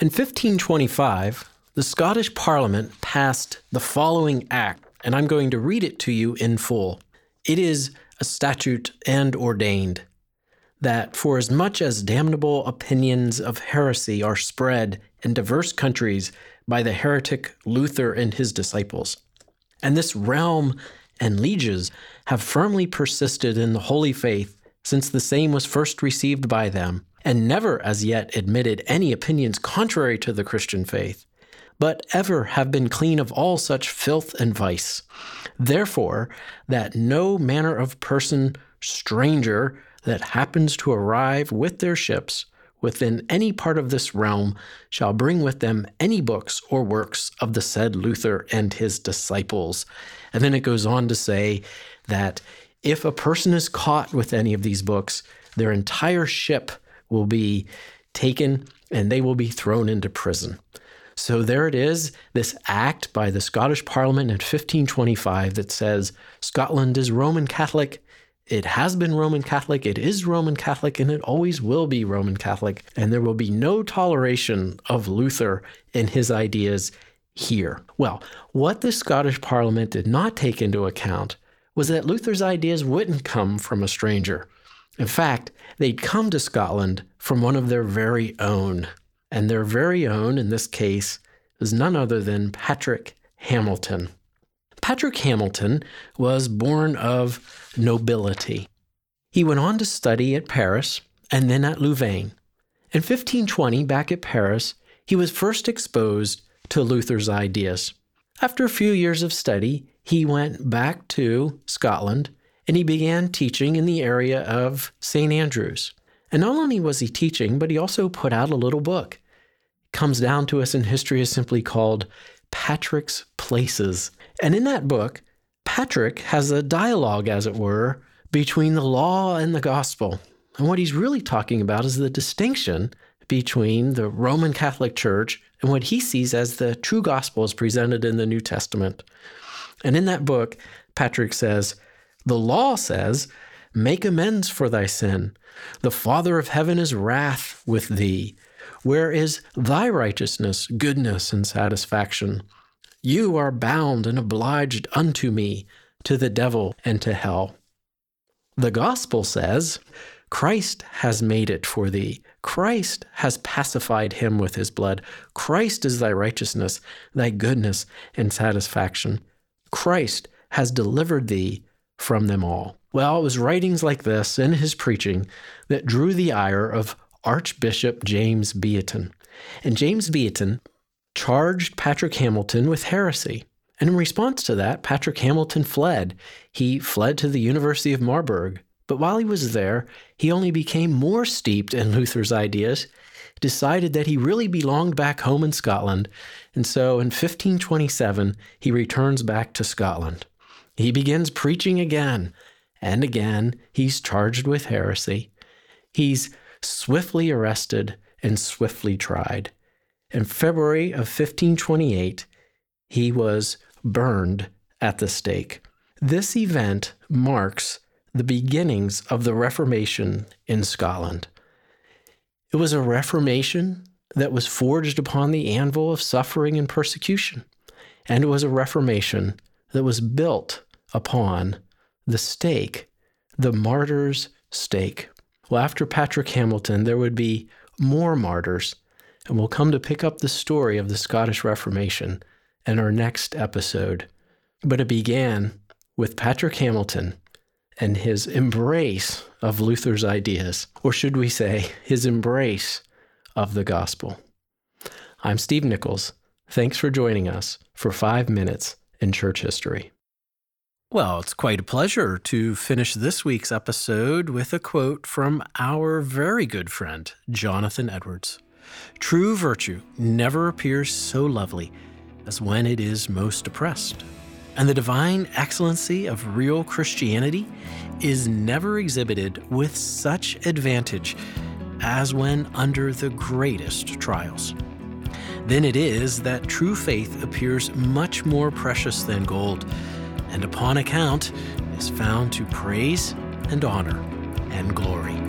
In 1525, the Scottish Parliament passed the following act, and I'm going to read it to you in full. It is a statute and ordained that for as much as damnable opinions of heresy are spread in diverse countries by the heretic Luther and his disciples, and this realm and lieges have firmly persisted in the holy faith since the same was first received by them, and never as yet admitted any opinions contrary to the Christian faith, but ever have been clean of all such filth and vice. Therefore, that no manner of person, stranger, that happens to arrive with their ships within any part of this realm shall bring with them any books or works of the said Luther and his disciples. And then it goes on to say that if a person is caught with any of these books, their entire ship will be taken and they will be thrown into prison. So there it is, this act by the Scottish Parliament in 1525 that says Scotland is Roman Catholic. It has been Roman Catholic, it is Roman Catholic, and it always will be Roman Catholic, and there will be no toleration of Luther and his ideas here. Well, what the Scottish Parliament did not take into account was that Luther's ideas wouldn't come from a stranger. In fact, they'd come to Scotland from one of their very own, and their very own, in this case, is none other than Patrick Hamilton. Patrick Hamilton was born of nobility. He went on to study at Paris and then at Louvain. In 1520, back at Paris, he was first exposed to Luther's ideas. After a few years of study, he went back to Scotland and he began teaching in the area of St. Andrews. And not only was he teaching, but he also put out a little book. It comes down to us in history as simply called Patrick's Places. And in that book, Patrick has a dialogue, as it were, between the law and the gospel. And what he's really talking about is the distinction between the Roman Catholic Church and what he sees as the true gospel as presented in the New Testament. And in that book, Patrick says, the law says, make amends for thy sin. The Father of heaven is wrath with thee. Where is thy righteousness, goodness, and satisfaction? You are bound and obliged unto me, to the devil and to hell. The gospel says, Christ has made it for thee. Christ has pacified him with his blood. Christ is thy righteousness, thy goodness, and satisfaction. Christ has delivered thee from them all. Well, it was writings like this in his preaching that drew the ire of Archbishop James Beaton. And James Beaton charged Patrick Hamilton with heresy. And in response to that, Patrick Hamilton fled. He fled to the University of Marburg. But while he was there, he only became more steeped in Luther's ideas, decided that he really belonged back home in Scotland. And so in 1527, he returns back to Scotland. He begins preaching again, and again, he's charged with heresy. He's swiftly arrested and swiftly tried. In February of 1528, he was burned at the stake. This event marks the beginnings of the Reformation in Scotland. It was a Reformation that was forged upon the anvil of suffering and persecution, and it was a Reformation that was built upon the stake, the martyr's stake. Well, after Patrick Hamilton, there would be more martyrs, and we'll come to pick up the story of the Scottish Reformation in our next episode. But it began with Patrick Hamilton and his embrace of Luther's ideas, or should we say, his embrace of the gospel. I'm Steve Nichols. Thanks for joining us for 5 Minutes in Church History. Well, it's quite a pleasure to finish this week's episode with a quote from our very good friend, Jonathan Edwards. True virtue never appears so lovely as when it is most oppressed. And the divine excellency of real Christianity is never exhibited with such advantage as when under the greatest trials. Then it is that true faith appears much more precious than gold, and upon account is found to praise and honor and glory.